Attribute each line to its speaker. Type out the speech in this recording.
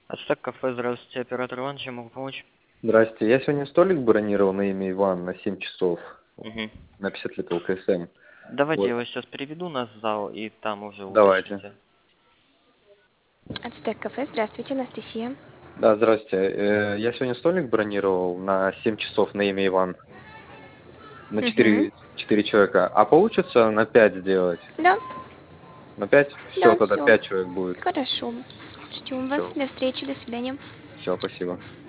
Speaker 1: Ацтек кафе, здравствуйте, оператор Иван, чем могу помочь?
Speaker 2: Здрасте. Я сегодня столик бронировал на имя Иван на 7 часов
Speaker 1: Угу.
Speaker 2: на 50 литров КСМ.
Speaker 1: Давайте я
Speaker 2: Вот.
Speaker 1: вас сейчас переведу на зал, и там уже
Speaker 2: Давайте.
Speaker 1: уточните.
Speaker 3: Ацтек кафе, здравствуйте, Анастасия.
Speaker 2: Да, здрасте. Я сегодня столик бронировал на 7 часов на имя Иван. На
Speaker 3: Угу.
Speaker 2: 4 человека. А получится на 5 сделать?
Speaker 3: Да,
Speaker 2: На 5? Все,
Speaker 3: да,
Speaker 2: тогда
Speaker 3: все.
Speaker 2: 5 человек будет.
Speaker 3: Хорошо. Ждем вас.
Speaker 2: Все,
Speaker 3: До встречи, до свидания.
Speaker 2: все, спасибо.